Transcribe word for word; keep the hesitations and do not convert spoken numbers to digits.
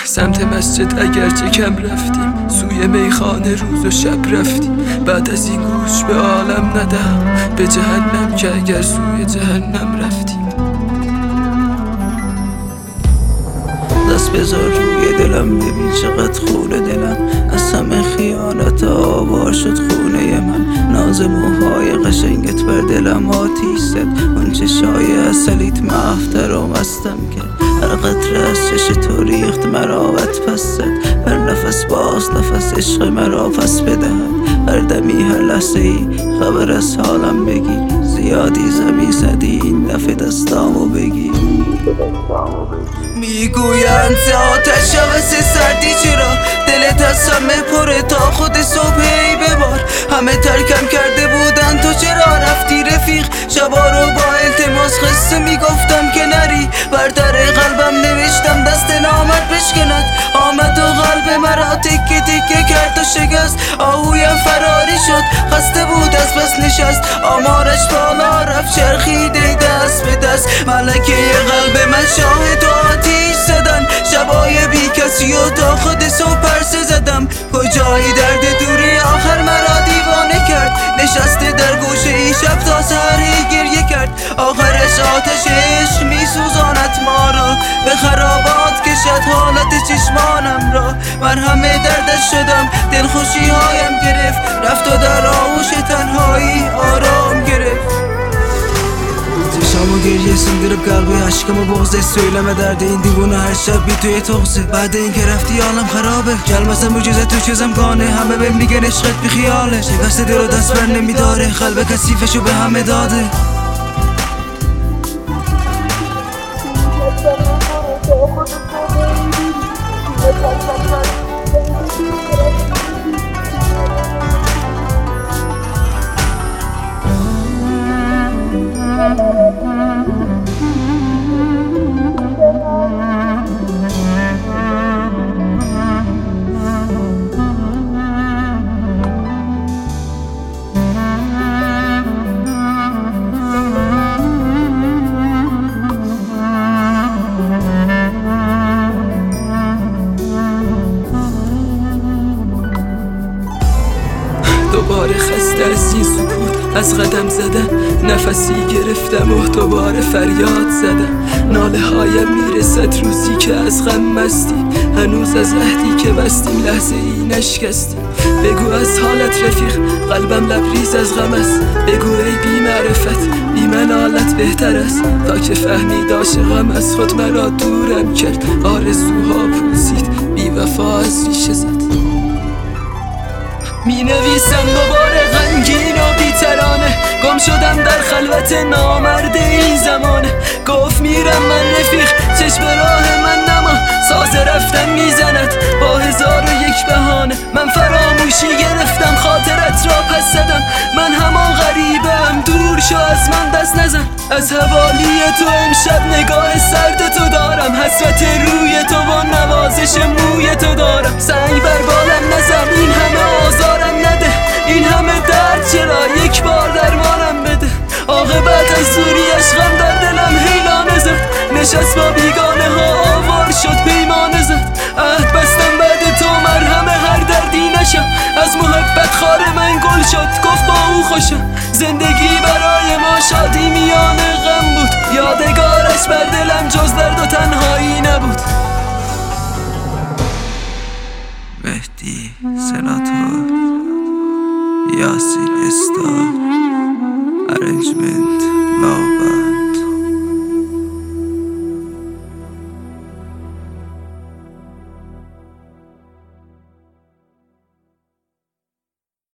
سمت مسجد اگرچه کم رفتیم، سوی میخانه روز و شب رفتیم. بعد از این گوش به عالم ندهم، به جهنم که اگر سوی جهنم رفتیم. دست بذار روی دلم، ببین چقدر خونه دلم. از همه خیانت آوار شد خونه من. ناز موهای قشنگت بر دلم آتیش زد. اون چشای اصلیت مفتر و مستم کرد. هر قطره از چش تو ریخت مرا پس زد. هر نفس باز نفس عشق مرا پس بدهد. هر دمی هر لحظه ای خبر از حالم بگی. زیادی زمی زدی این دفعه دستامو بگی. میگویند آتش واسه سردی چرا دلت از همه پره تا خود صبحی ببار. همه ترکم کرده بودن تو چرا رفتی رفیق. شبا رو با التماس خسته میگفتم که نری. بر در قلبم نوشتم دست نامت بشکند. آمد و قلب مرا تکه تکه کرد و شکست. آهویم فراری شد خسته بود از پس نشست. آمارش بالا رفت چرخیده دست به دست. ملکه قلب من شاهد و آتیش زدن. شبای بی کسی و تا خود صبح پرسه زدم. کجایی درد دوری آخر مرا دیوانه کرد. نشسته در گوشه ای شب تا سحری گریه کرد. آخرش آتش عشق می سوزاند ما را. به خرابات کشد حالت چشمانم را. من همه دردش شدم دلخوشی هایم گرفت. رفت و در آغوش تنهایی آرام گرفت. چشامو گریه سندر قلبی عشقمو بغزه. سویلم درد این دیوونه هر شب بی توی تغزه. بعد این که رفتی عالم خرابه. کلمسم موجزه تو چیزم گانه. همه بهم میگن عشقت بی خیاله. شکست دل و دست بر نمیداره. قلب کثیفشو به همه داده. دوباره خسته از این سکوت از قدم زدن. نفسی گرفتم و دوباره فریاد زدم. ناله هایم میرسد روزی که از غم مستی. هنوز از عهدی که بستیم لحظه ای نشکستی. بگو از حالت رفیق قلبم لبریز از غم است. بگو ای بی معرفت بی من حالت بهتر است. تا که فهمی داشت غم از خود مرا دورم کرد. آرزوها پوسید بی وفا از ریشه زد. می نویسم دوباره غمگین و بی‌ترانه. گم شدم در خلوت نامرد این زمانه. گفت میرم من رفیق چشم راه من نما. ساز رفتن میزند با هزار و یک بهانه. من فراموشی گرفتم خاطرت را پس زدم. من همان غریبم دور شو از من دست نزن. از حوالی تو امشب نگاه سرد تو دارم. حسرت روی تو و نوازش موی تو دارم. سنگ بر بالم نزن این همه آزارم نده. این همه درد چرا یک بار درمانم بده. عاقبت از دوری عشقم در دلم حیرانه زد. نشست با بیگانه ها آوار شد پیمانه زد. عهد بستم بعد تو مرهم هر دردی نشم. از محبت خار من گل شد گفت با او خوشم. زندگی برای ما شادی میان غم بود. یادگارش بر دلم جز درد و تنهایی نبود. مهدی سناتور یاسین استا ارنجمنت لاغر